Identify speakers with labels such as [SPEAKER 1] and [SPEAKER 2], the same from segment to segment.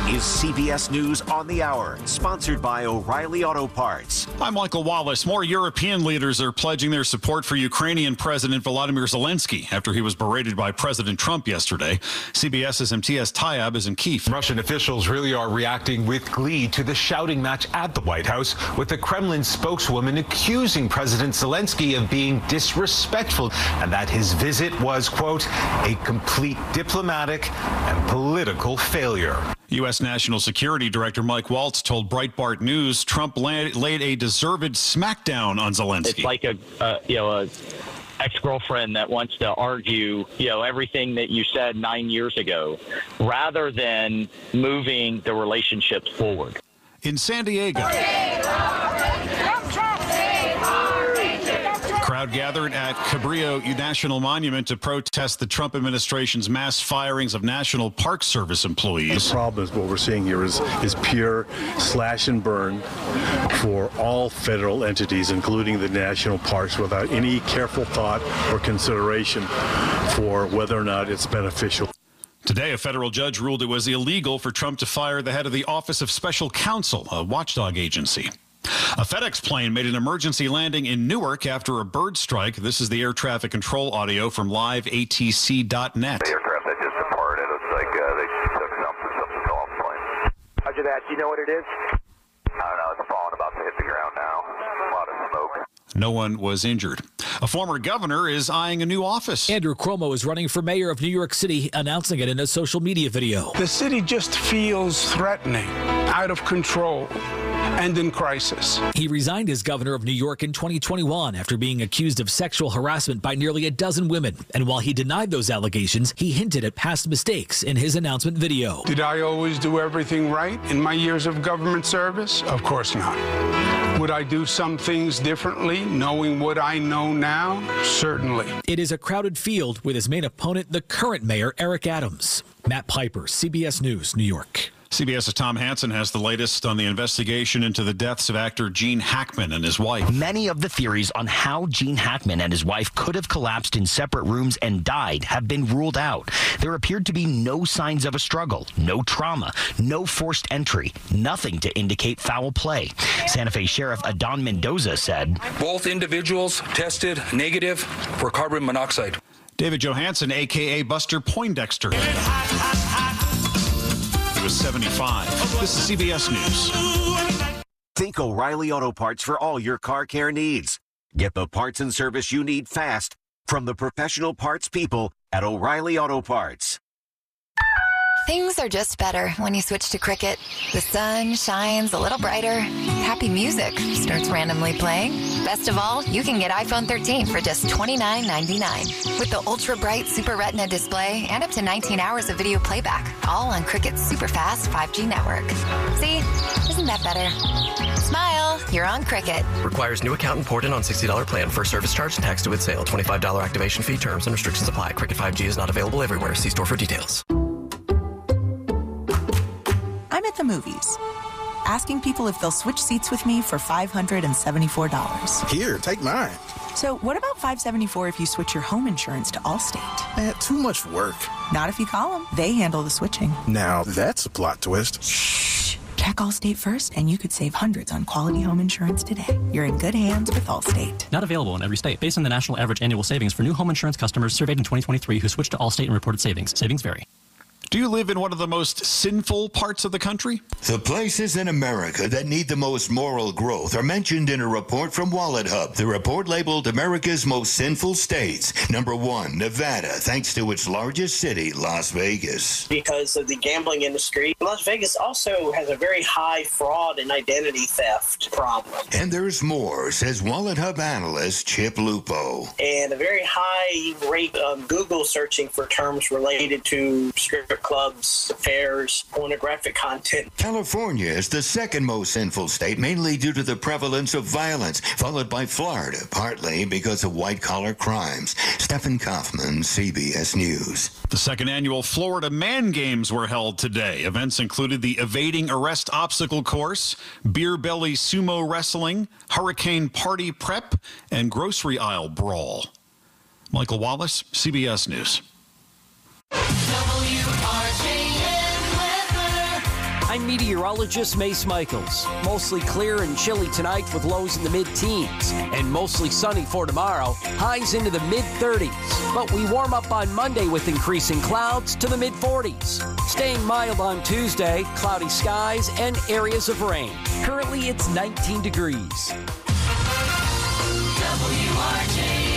[SPEAKER 1] is CBS News on the Hour, sponsored by O'Reilly Auto Parts.
[SPEAKER 2] I'm Michael Wallace. More European leaders are pledging their support for Ukrainian President Volodymyr Zelensky after he was berated by President Trump yesterday. CBS's MTS Tayeb is in Kyiv.
[SPEAKER 3] Russian officials really are reacting with glee to the shouting match at the White House, with the Kremlin spokeswoman accusing President Zelensky of being disrespectful and that his visit was, quote, a complete diplomatic and political failure.
[SPEAKER 2] U.S. National Security Director Mike Waltz told Breitbart News Trump laid a deserved smackdown on Zelensky.
[SPEAKER 4] It's like a ex-girlfriend that wants to argue, everything that you said 9 years ago, rather than moving the relationships forward.
[SPEAKER 2] In San Diego, crowd gathered at Cabrillo National Monument to protest the Trump administration's mass firings of National Park Service employees.
[SPEAKER 5] The problem is what we're seeing here is pure slash and burn for all federal entities, including the national parks, without any careful thought or consideration for whether or not it's beneficial.
[SPEAKER 2] Today, a federal judge ruled it was illegal for Trump to fire the head of the Office of Special Counsel, a watchdog agency. A FedEx plane made an emergency landing in Newark after a bird strike. This is the air traffic control audio from liveatc.net.
[SPEAKER 6] The aircraft that just departed, it's like they took something fell off the plane.
[SPEAKER 7] Roger that. Do you know what it is?
[SPEAKER 6] I don't know. It's falling, about to hit the ground now. A lot of smoke.
[SPEAKER 2] No one was injured. A former governor is eyeing a new office.
[SPEAKER 8] Andrew Cuomo is running for mayor of New York City, announcing it in a social media video.
[SPEAKER 9] The city just feels threatening, out of control, and in crisis.
[SPEAKER 8] He resigned as governor of New York in 2021 after being accused of sexual harassment by nearly a dozen women. And while he denied those allegations, he hinted at past mistakes in his announcement video.
[SPEAKER 9] Did I always do everything right in my years of government service? Of course not. Would I do some things differently, knowing what I know now? Certainly.
[SPEAKER 8] It is a crowded field with his main opponent, the current mayor, Eric Adams. Matt Piper, CBS News, New York.
[SPEAKER 2] CBS's Tom Hansen has the latest on the investigation into the deaths of actor Gene Hackman and his wife.
[SPEAKER 10] Many of the theories on how Gene Hackman and his wife could have collapsed in separate rooms and died have been ruled out. There appeared to be no signs of a struggle, no trauma, no forced entry, nothing to indicate foul play. Santa Fe Sheriff Adon Mendoza said,
[SPEAKER 11] both individuals tested negative for carbon monoxide.
[SPEAKER 2] David Johansen, a.k.a. Buster Poindexter. He was 75. This is CBS News.
[SPEAKER 1] Think O'Reilly Auto Parts for all your car care needs. Get the parts and service you need fast from the professional parts people at O'Reilly Auto Parts.
[SPEAKER 12] Things are just better when you switch to Cricket. The sun shines a little brighter. Happy music starts randomly playing. Best of all, you can get iPhone 13 for just $29.99 with the ultra bright Super Retina display and up to 19 hours of video playback, all on Cricket's super fast 5G network. See, isn't that better? Smile, you're on Cricket.
[SPEAKER 13] Requires new account and port in on $60 plan. First service charge and tax due at sale. $25 activation fee. Terms and restrictions apply. Cricket 5G is not available everywhere. See store for details.
[SPEAKER 14] I'm at the movies, asking people if they'll switch seats with me for $574.
[SPEAKER 15] Here, take mine.
[SPEAKER 14] So what about $574 if you switch your home insurance to Allstate?
[SPEAKER 15] Too much work.
[SPEAKER 14] Not if you call them. They handle the switching.
[SPEAKER 15] Now, that's a plot twist.
[SPEAKER 14] Shh. Check Allstate first, and you could save hundreds on quality home insurance today. You're in good hands with Allstate.
[SPEAKER 16] Not available in every state. Based on the national average annual savings for new home insurance customers surveyed in 2023 who switched to Allstate and reported savings. Savings vary.
[SPEAKER 2] Do you live in one of the most sinful parts of the country?
[SPEAKER 17] The places in America that need the most moral growth are mentioned in a report from Wallet Hub. The report labeled America's most sinful states. Number 1, Nevada, thanks to its largest city, Las Vegas.
[SPEAKER 18] Because of the gambling industry, Las Vegas also has a very high fraud and identity theft problem.
[SPEAKER 17] And there's more, says Wallet Hub analyst Chip Lupo.
[SPEAKER 18] And a very high rate of Google searching for terms related to strip clubs, affairs, pornographic content.
[SPEAKER 17] California is the second most sinful state, mainly due to the prevalence of violence, followed by Florida, partly because of white-collar crimes. Stephen Kaufman, CBS News.
[SPEAKER 2] The second annual Florida Man Games were held today. Events included the evading arrest obstacle course, beer belly sumo wrestling, hurricane party prep, and grocery aisle brawl. Michael Wallace, CBS News.
[SPEAKER 7] I'm meteorologist Mace Michaels. Mostly clear and chilly tonight with lows in the mid-teens, and mostly sunny for tomorrow, highs into the mid-30s. But we warm up on Monday with increasing clouds to the mid-40s. Staying mild on Tuesday, cloudy skies and areas of rain. Currently, it's 19 degrees.
[SPEAKER 19] WRJN.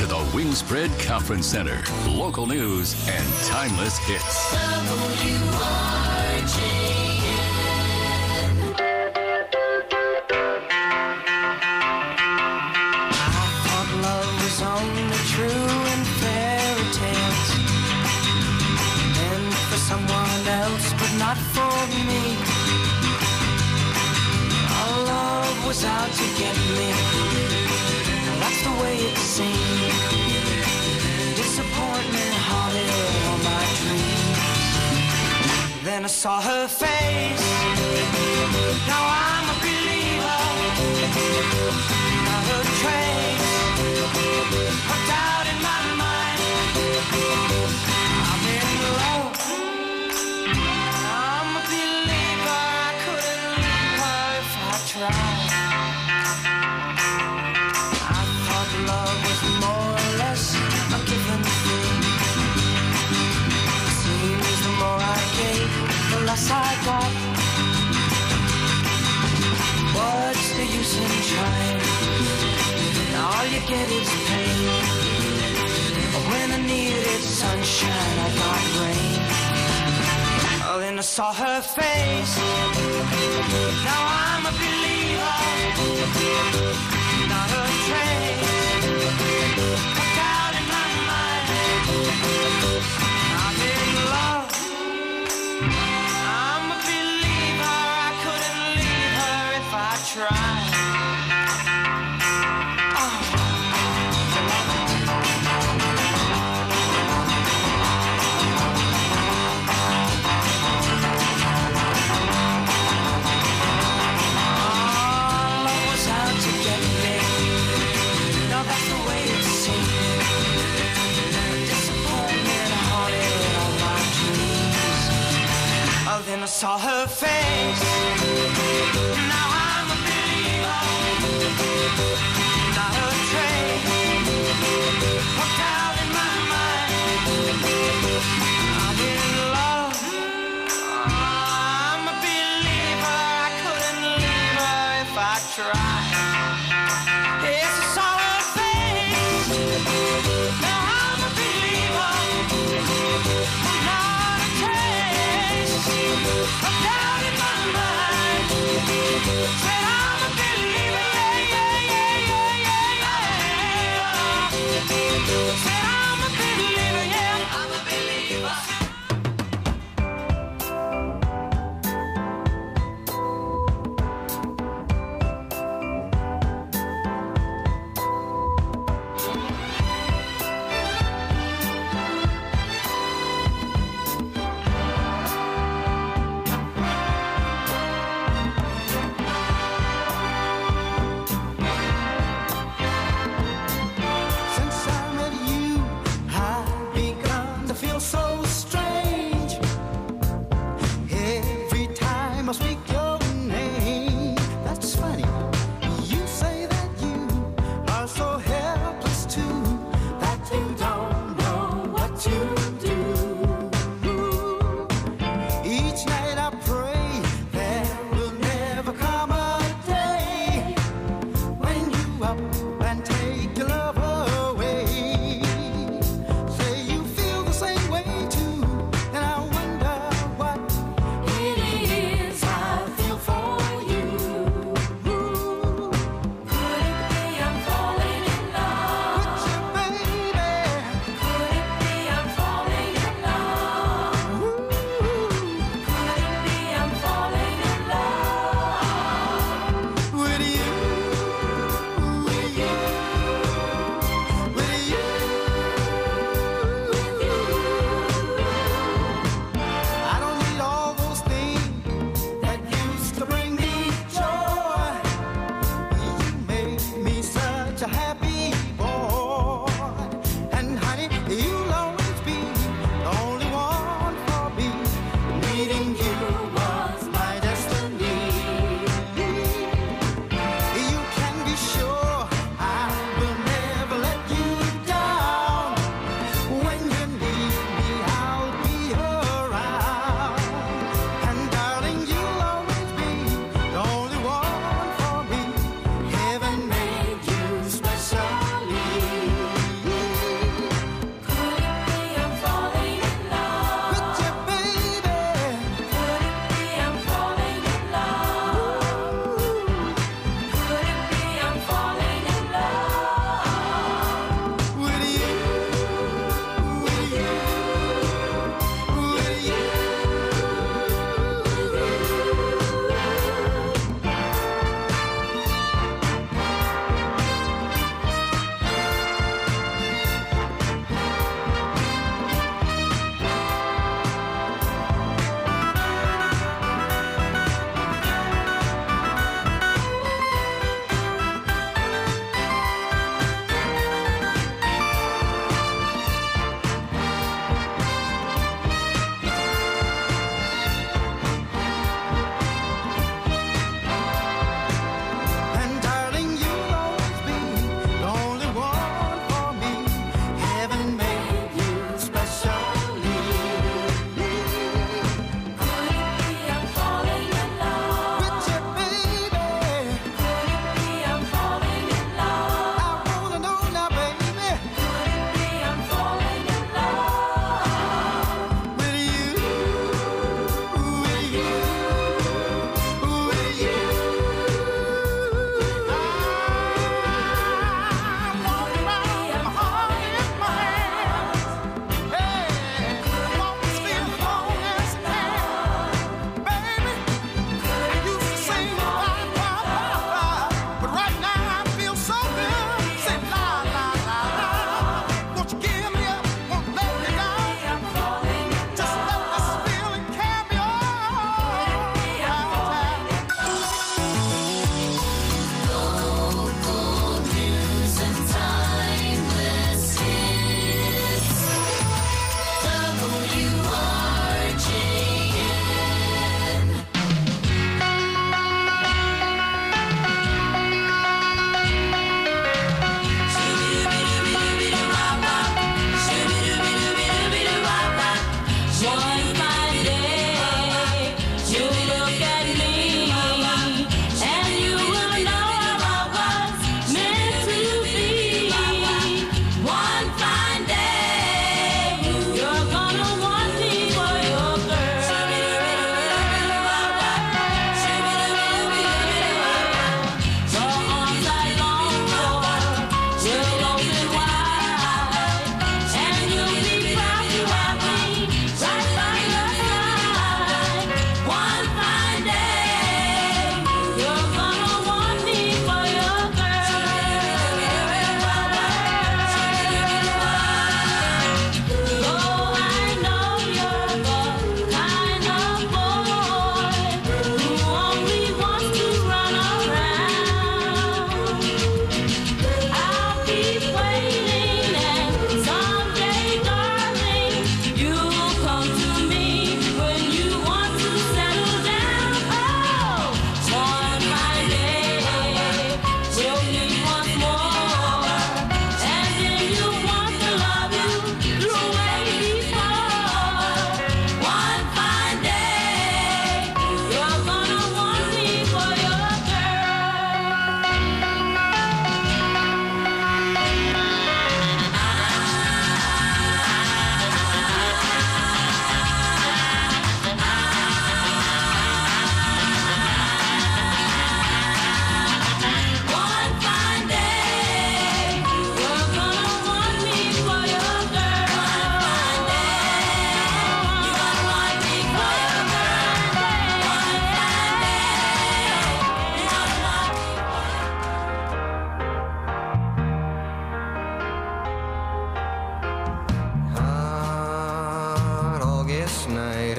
[SPEAKER 19] to the Wingspread Conference Center. Local news and timeless hits.
[SPEAKER 20] Only true in fairy tales, meant for someone else, but not for me. Our love was out to get me, that's the way it seemed. Disappointment haunted all my dreams. Then I saw her face, now I'm a believer. Not a trace of doubt in my mind. I'm in love. I'm a believer. I couldn't leave her if I tried. I thought love was more or less a given thing. Seems the more I gave, the less I got. What's the use in trying? All you get is pain. When I needed sunshine, I got rain. Oh, then I saw her face. Now I'm a believer. Not a trace of doubt in my mind. I'm in love. I'm a believer. I couldn't leave her if I tried. Then I saw her face. Now I'm a believer. Not a trace of doubt in my mind. I'm in love. I'm a believer. I couldn't leave her if I tried. Yes, I saw her face. Now I'm a believer. Not a trace of doubt in my mind.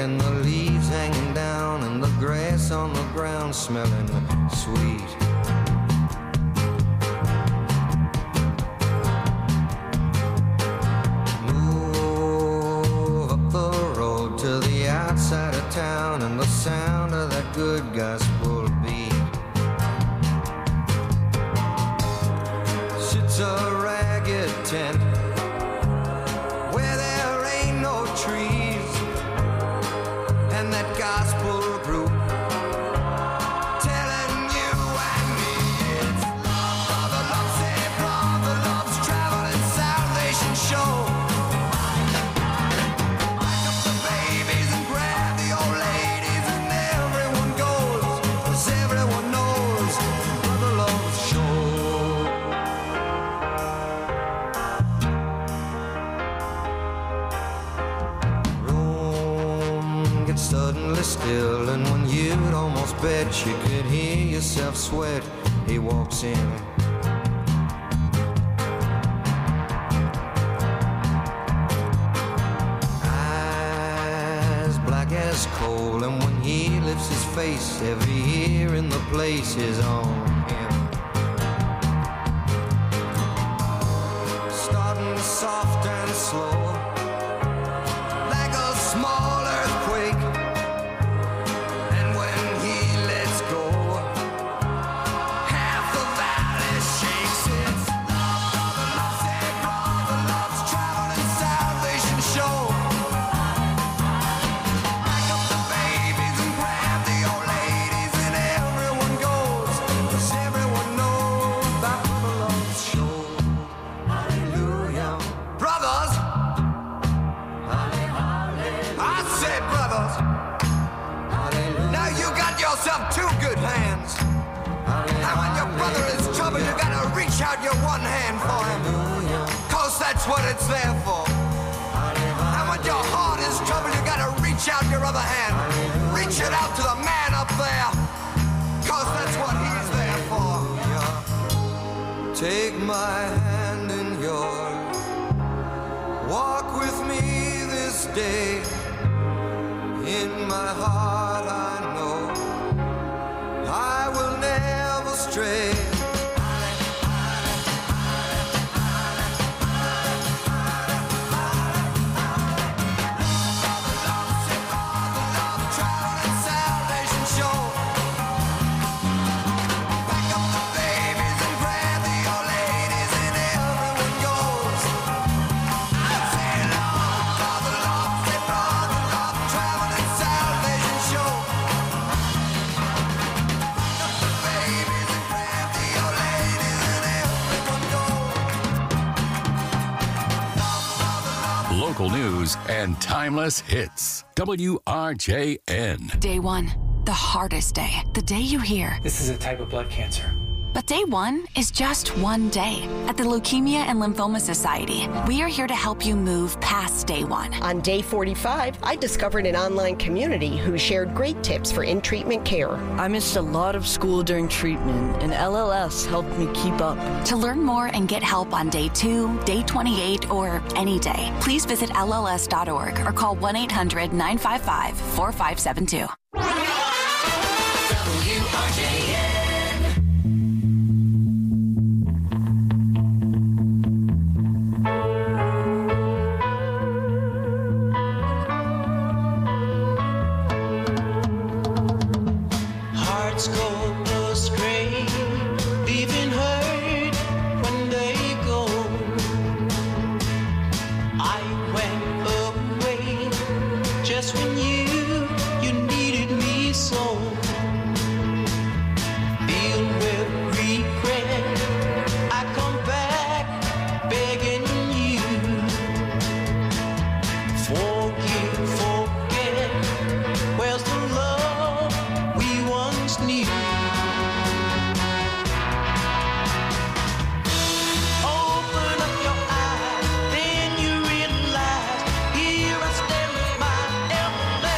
[SPEAKER 21] and the leaves hanging down and the grass on the ground smelling sweet. Move up the road to the outside of town and the sound of that good gospel beat. Sits a ragged tent where there ain't no trees, and that gospel group telling you and me it's brother love, say brother love's traveling salvation show. Pack up the babies and grab the old ladies, and everyone goes, 'cause everyone knows brother love's show. Suddenly still, and when you'd almost bet you could hear yourself sweat, he walks in. Eyes black as coal, and when he lifts his face, every ear in the place is on him. Starting soft and slow, like a small earthquake. Two good hands. And when your brother is in trouble, you gotta reach out your one hand for him, 'cause that's what it's there for. And when your heart is trouble, you gotta reach out your other hand. Reach it out to the man up there, 'cause that's what he's there for. Take my hand in yours, walk with me this day. In my heart I know I will never stray.
[SPEAKER 19] Local news and timeless hits. WRJN.
[SPEAKER 22] Day one, the hardest day. The day you hear,
[SPEAKER 23] "This is a type of blood cancer."
[SPEAKER 22] But day one is just one day. At the Leukemia and Lymphoma Society, we are here to help you move past day one.
[SPEAKER 24] On day 45, I discovered an online community who shared great tips for in-treatment care.
[SPEAKER 25] I missed a lot of school during treatment, and LLS helped me keep up.
[SPEAKER 22] To learn more and get help on day 2, day 28, or any day, please visit LLS.org or call 1-800-955-4572.
[SPEAKER 20] WRJN. Hearts go astray, leaving hurt when they go. I went away just when you needed me so. Filled with regret, I come back begging you. Forget, where's the love we once knew? Open up your eyes, then you realize, here I stand with my everlasting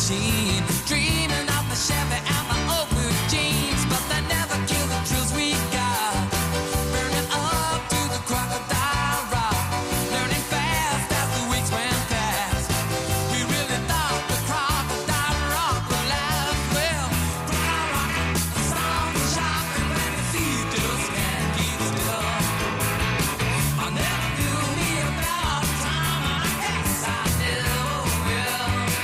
[SPEAKER 20] machine, dreaming of the Chevy and the old blue jeans, but they never kill the thrills we got. Burning up to the crocodile rock, learning fast as the weeks went past. We really thought the crocodile rock would last. Well, crocodile rock, the sound is shocking when your feet just can't keep still. I never knew me a better time, I guess I never will.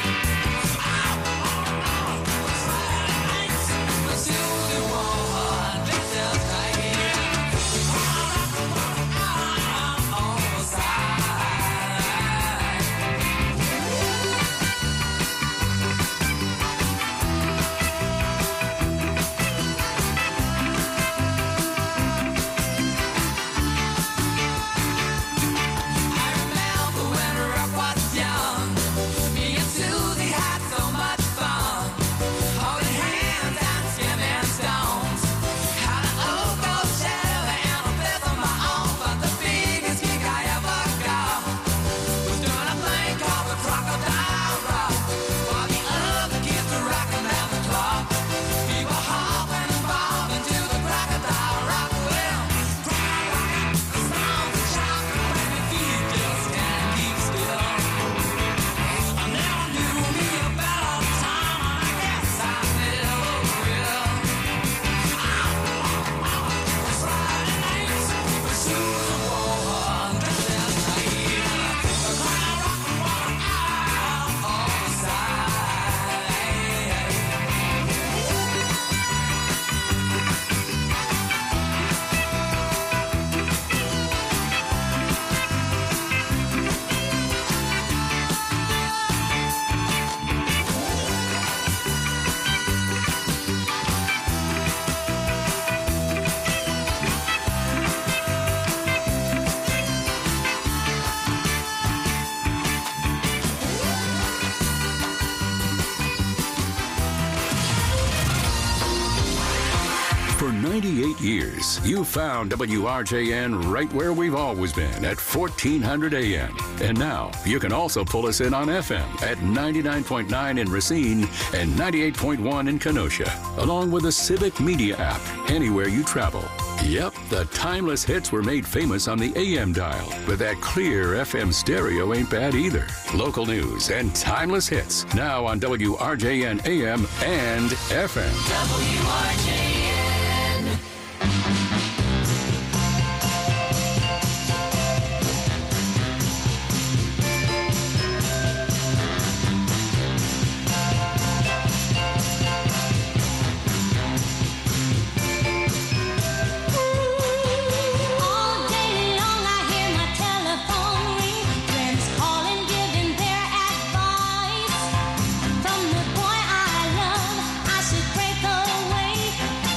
[SPEAKER 19] For 98 years, you found WRJN right where we've always been at 1400 AM. And now you can also pull us in on FM at 99.9 in Racine and 98.1 in Kenosha, along with the Civic Media app anywhere you travel. Yep, the timeless hits were made famous on the AM dial, but that clear FM stereo ain't bad either. Local news and timeless hits now on WRJN AM and FM.
[SPEAKER 20] WRJN.
[SPEAKER 3] From the boy I love, I should break away.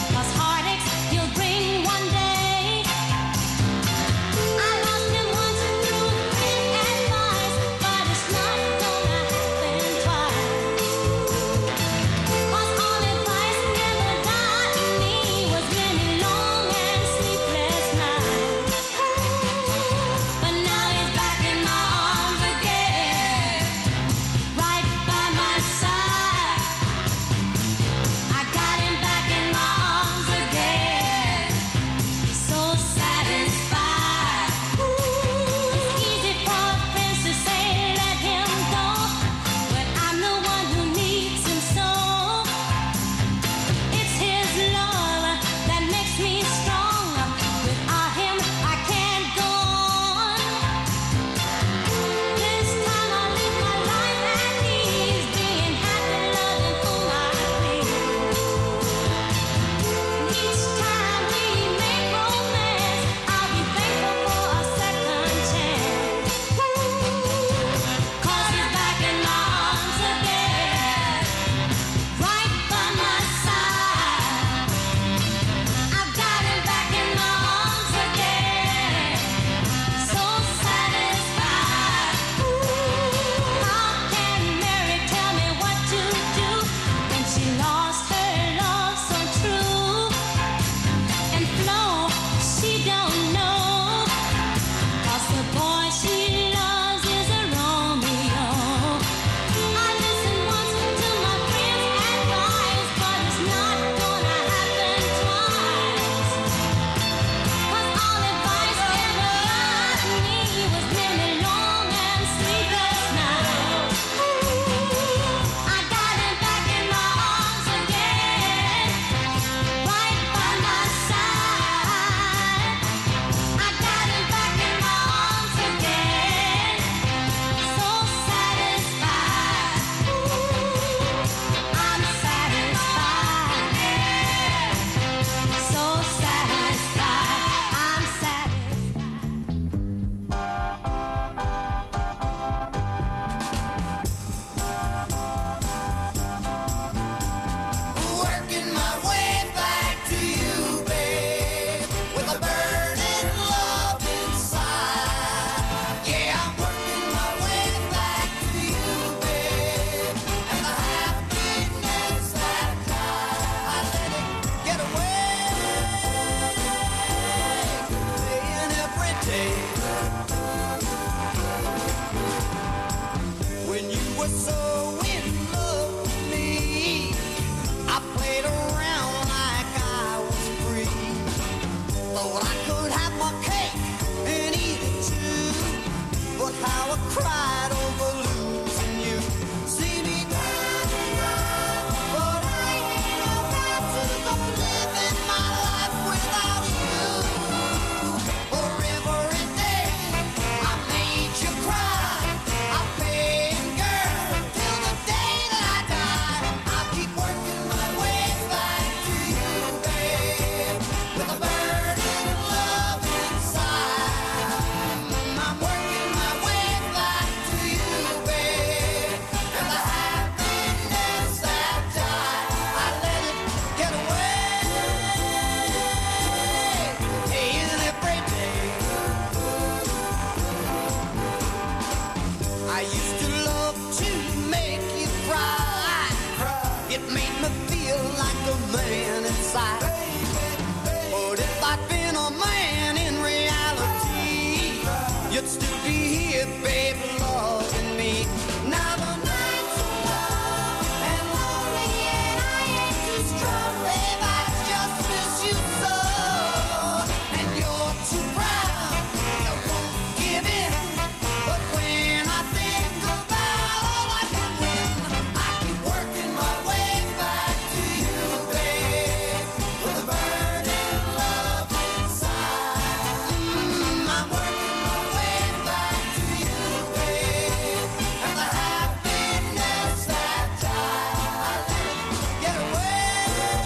[SPEAKER 21] chance to be here, babe, loving me. Now the nights are long and lonely, and I ain't too strong, babe. I just miss you so. And you're too proud, you won't give in. But when I think about all I can win, I keep working my way back to you, babe, with a burning love inside. I'm working my way back to you, babe, and the happiness that I get away,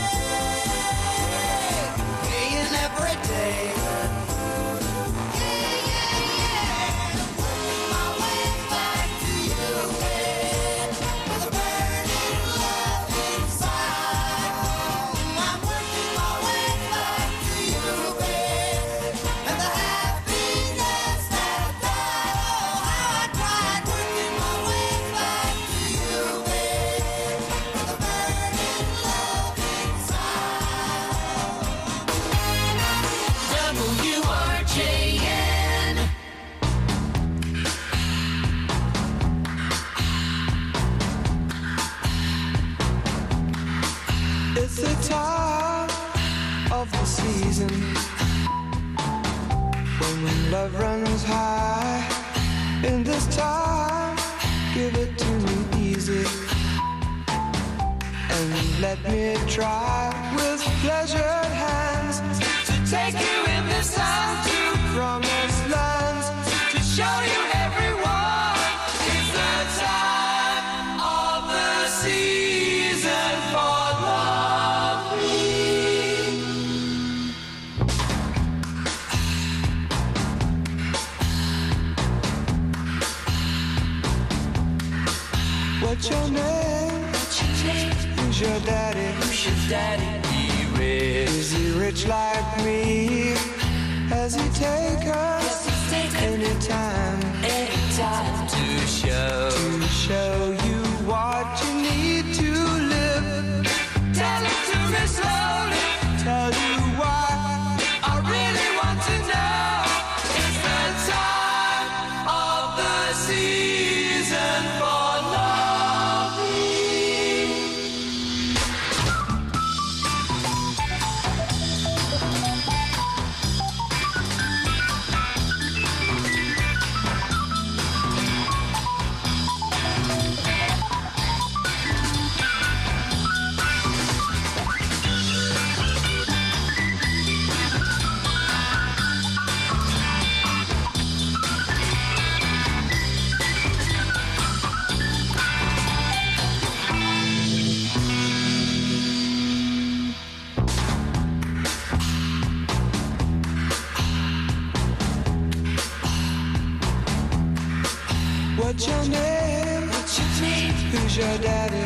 [SPEAKER 21] paying every day. Working my way back to you, babe, with a burning love inside. I'm working my way back to you, babe, and the happiness that oh, how I tried working my way back to you, babe, with a burning love inside. WRJN. It's the time of the season when love runs high. In this time, give it to me easy and let me try with pleasured hands to take you in this time to promised lands, to show you everyone. It's the time of the season for loving. What's your name? Who's your daddy? Is he rich like me? Has he taken any time to show you what you need to live? Tell it to me slowly. Tell you why I really want to know. It's the time of the season for loving. What's your name? Who's your daddy?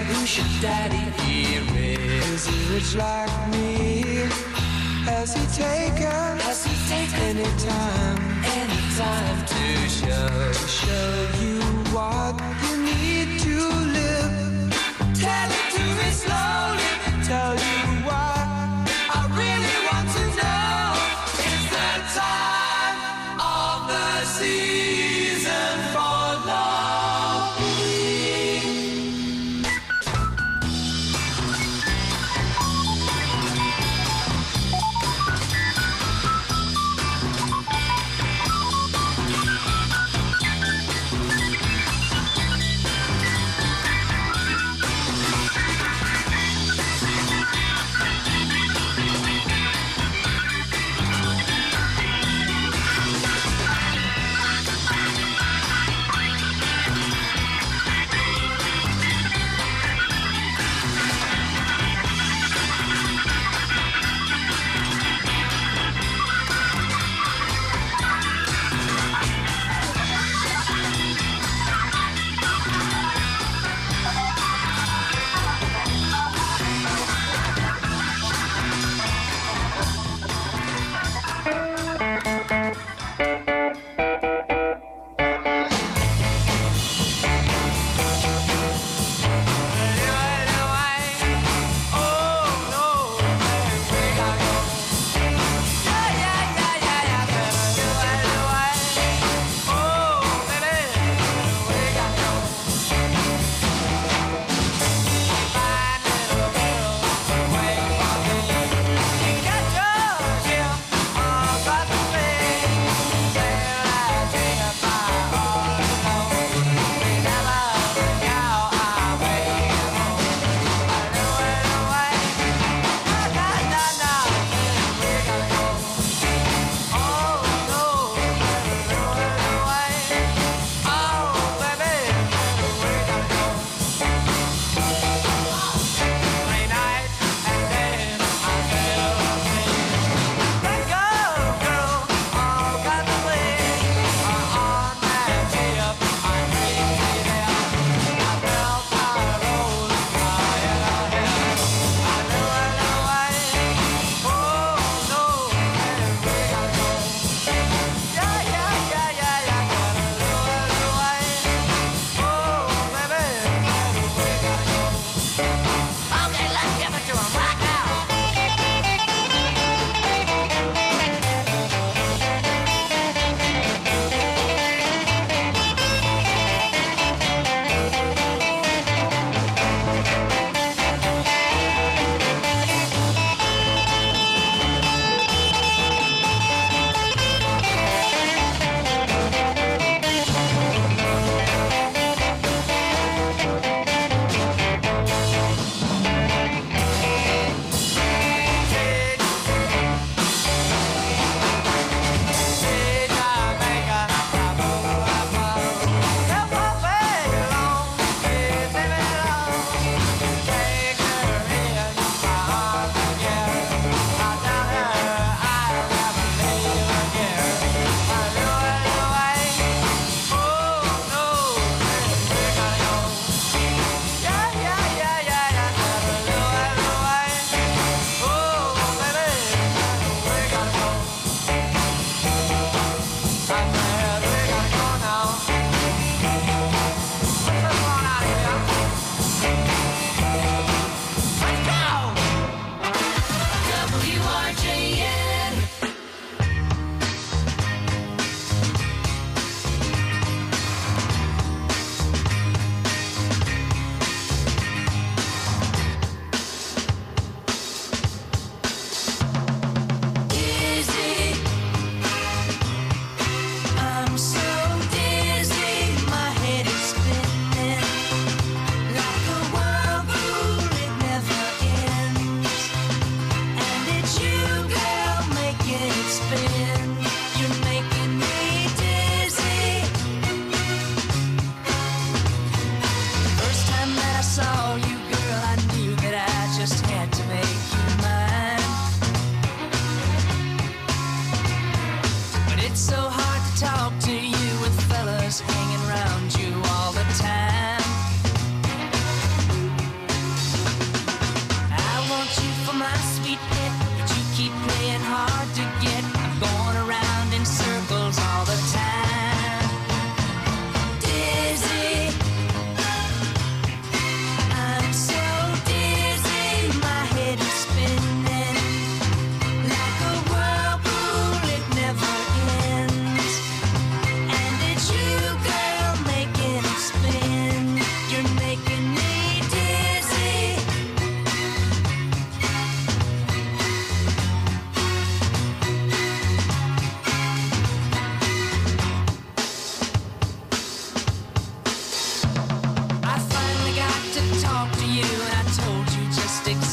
[SPEAKER 21] Is he rich like me? Has he taken any time to show you what you need to live? Tell it to me slowly. Tell you why I really want to know. It's the time of the season for loving.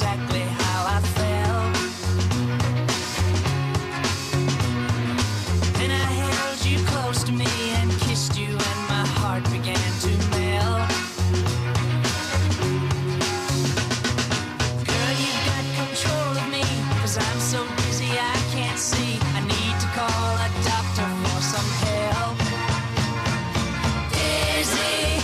[SPEAKER 20] exactly how I felt. Then I held you close to me and kissed you, and my heart began to melt. Girl, you've got control of me, 'cause I'm so dizzy I can't see. I need to call a doctor for some help. Dizzy,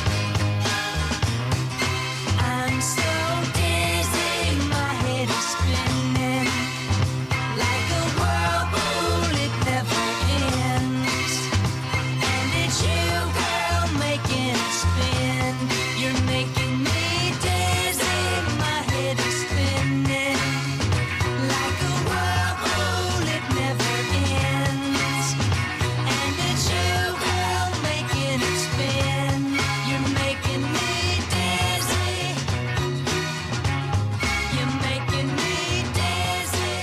[SPEAKER 20] I'm so dizzy, my head is spinning like a whirlpool, it never ends. And it's you, girl, making it spin. You're making me dizzy, my head is spinning like a whirlpool, it never ends. And it's you, girl, making it spin. You're making me dizzy. You're making me dizzy.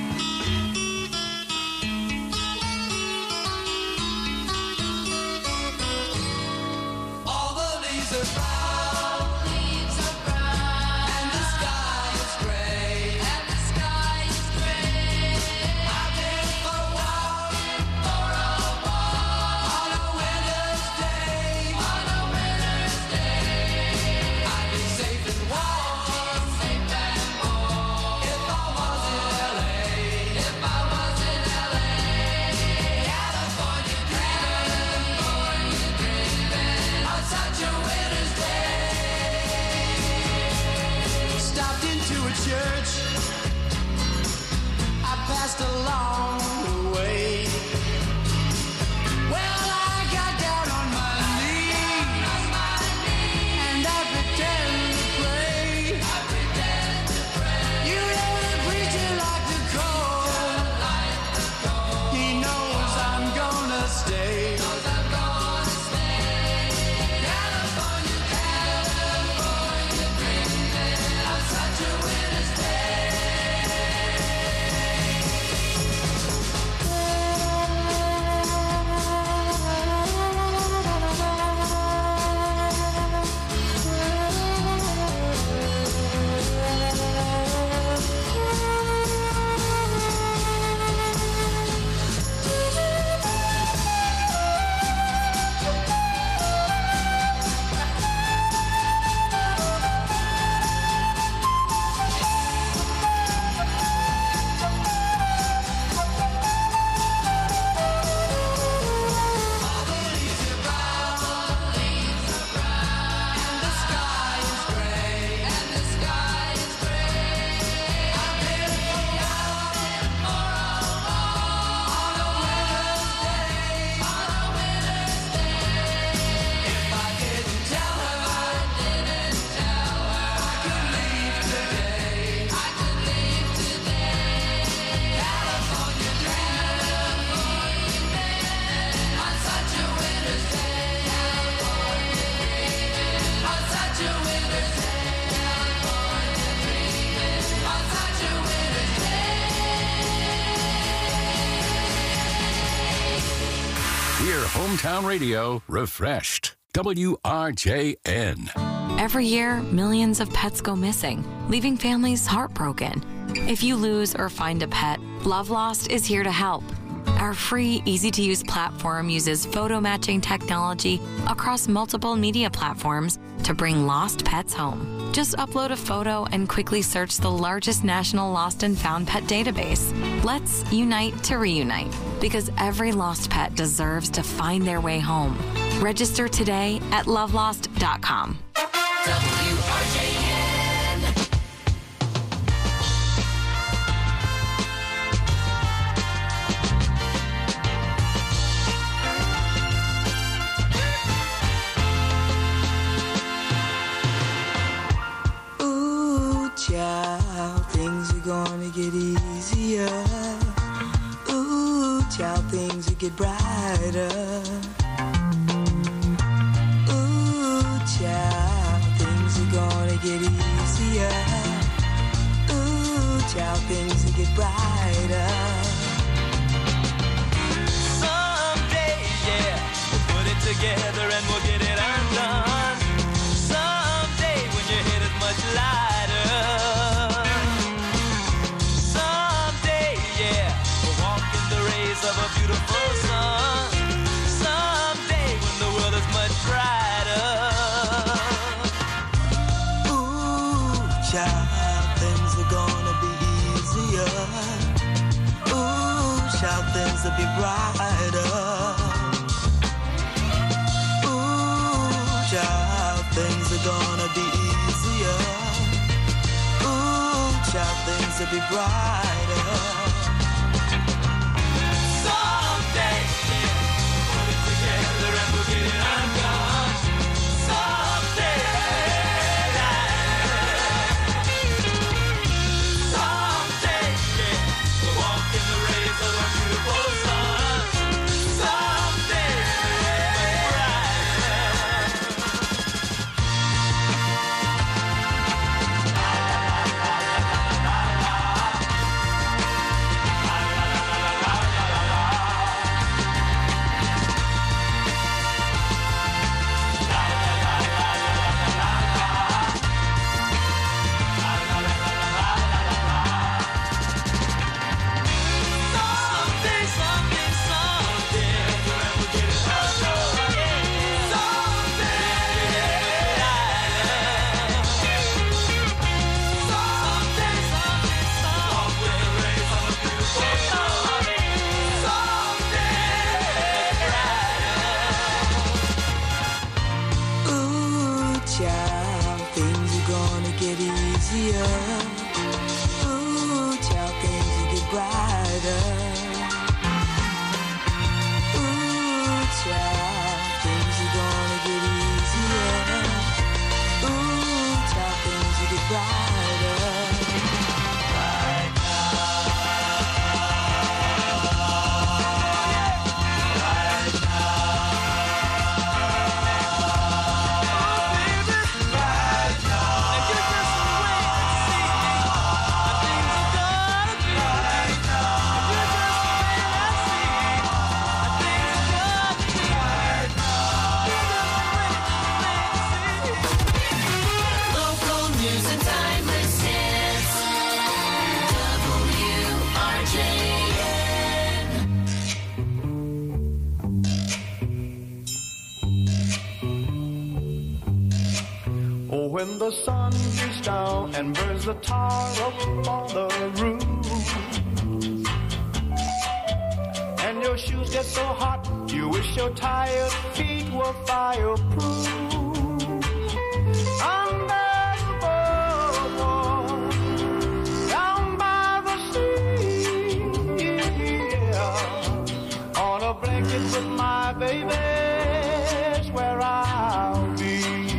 [SPEAKER 21] All the leaves are brown, and the sky is gray, I've been for a walk, on a winter's day, I'd be safe and warm, if I was in LA, California dreaming, on such a winter's day. Stopped into a church, I passed along the way. Well, I got down on my knees, and I pretend to pray. You know the preacher like to call, he knows I'm gonna stay. California dreaming, on such a winter's day.
[SPEAKER 19] Hear Hometown Radio refreshed. WRJN.
[SPEAKER 3] Every year, millions of pets go missing, leaving families heartbroken. If you lose or find a pet, Love Lost is here to help. Our free, easy-to-use platform uses photo matching technology across multiple media platforms to bring lost pets home. Just upload a photo and quickly search the largest national lost and found pet database. Let's unite to reunite, because every lost pet deserves to find their way home. Register today at lovelost.com.
[SPEAKER 20] Ooh, child, things are gonna get easier. Ooh, child, things will get brighter. Ooh, child, things are gonna get easier. Ooh, child, things will get brighter. Someday, yeah, we'll put it together and we'll get it undone. Someday when your head is much lighter. child, things are gonna be easier. Ooh, child, things will be brighter. Ooh, child, things are gonna be easier. Ooh, child, things will be brighter. Someday, put it together and we'll get it undone. Someday.
[SPEAKER 4] When the sun beats down and burns the tar up on the roof, and your shoes get so hot, you wish your tired feet were fireproof. Under the boardwalk, down by the sea, yeah, on a blanket with my baby's where I'll be.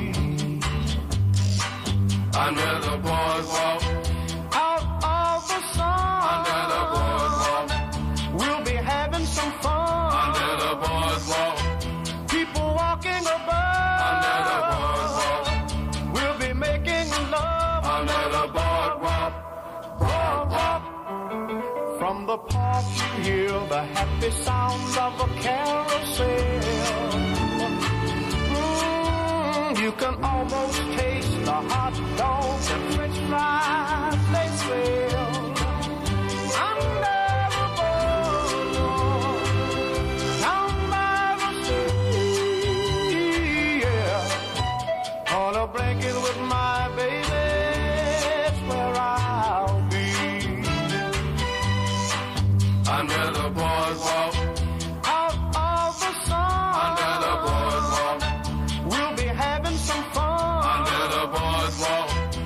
[SPEAKER 4] Under the boardwalk, out of the sun. Under the boardwalk, we'll be having some fun. Under the boardwalk, people walking above. Under the boardwalk, we'll be making love. Under the boardwalk, boardwalk. From the park you hear the happy sounds of a carousel. You can almost taste the hot dogs and french fries they sell. Under the boardwalk, down by the sea, yeah. On a blanket with my baby, that's where I'll be. Under the boardwalk, out of the sun. Under the boardwalk, we'll be having some fun. Under the boardwalk,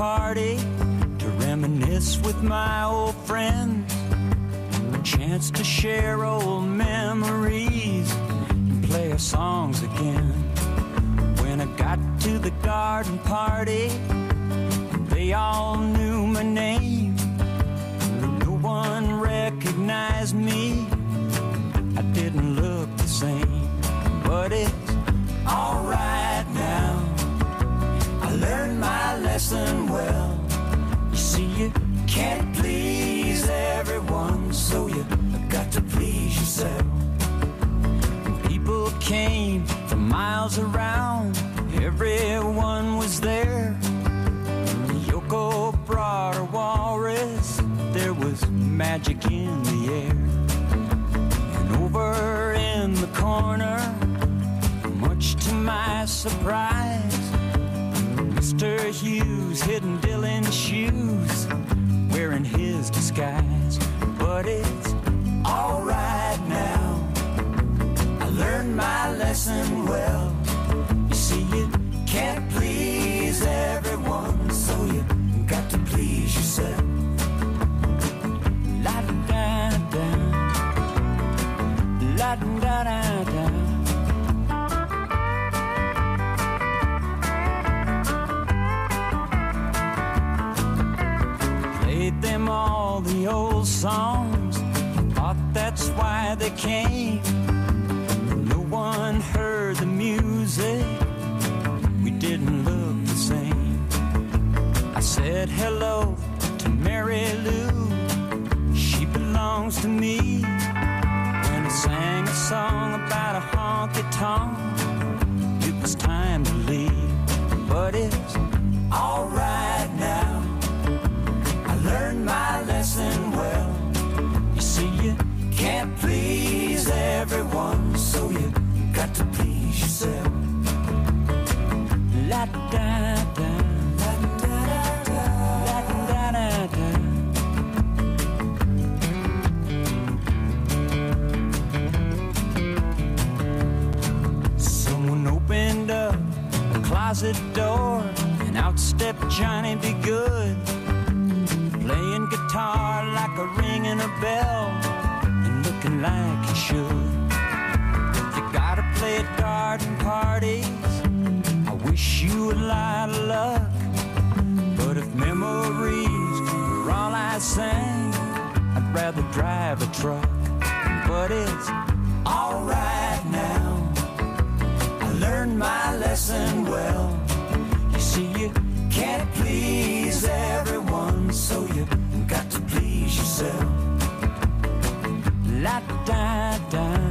[SPEAKER 20] party to reminisce with my old friends. A chance to share old memories and play our songs again. When I got to the garden party, they all knew my name. No one recognized me. I didn't look the same, but it's alright now. I learned my lesson well. You see, you can't please everyone, so you got to please yourself. And people came from miles around, everyone was there. Yoko brought her walrus, there was magic in the air. And over in the corner, much to my surprise, Mr. Hughes hidden Dylan's shoes, wearing his disguise. But it's alright now, I learned my lesson well. You see, you can't please everyone, so you got to please yourself. La-da-da-da, la-da-da-da. Played them all the old songs, thought that's why they came. No one heard the music, we didn't look the same. I said hello to Mary Lou, she belongs to me. When I sang a song about a honky-tonk, it was time to leave. But it's alright now, I learned my lesson well. You see, you can't please everyone, so you got to please yourself. La-da-da-da, la-da-da-da, la-da-da-da. Someone opened up a closet door, and out stepped Johnny B. Good, playing guitar like a ringing a bell, and looking like he should. You gotta play at garden parties, I wish you a lot of luck. But if memories were all I sang, I'd rather drive a truck. But it's alright now, I learned my lesson well. You see, you can't please everyone, so you got to please yourself. La-da-da.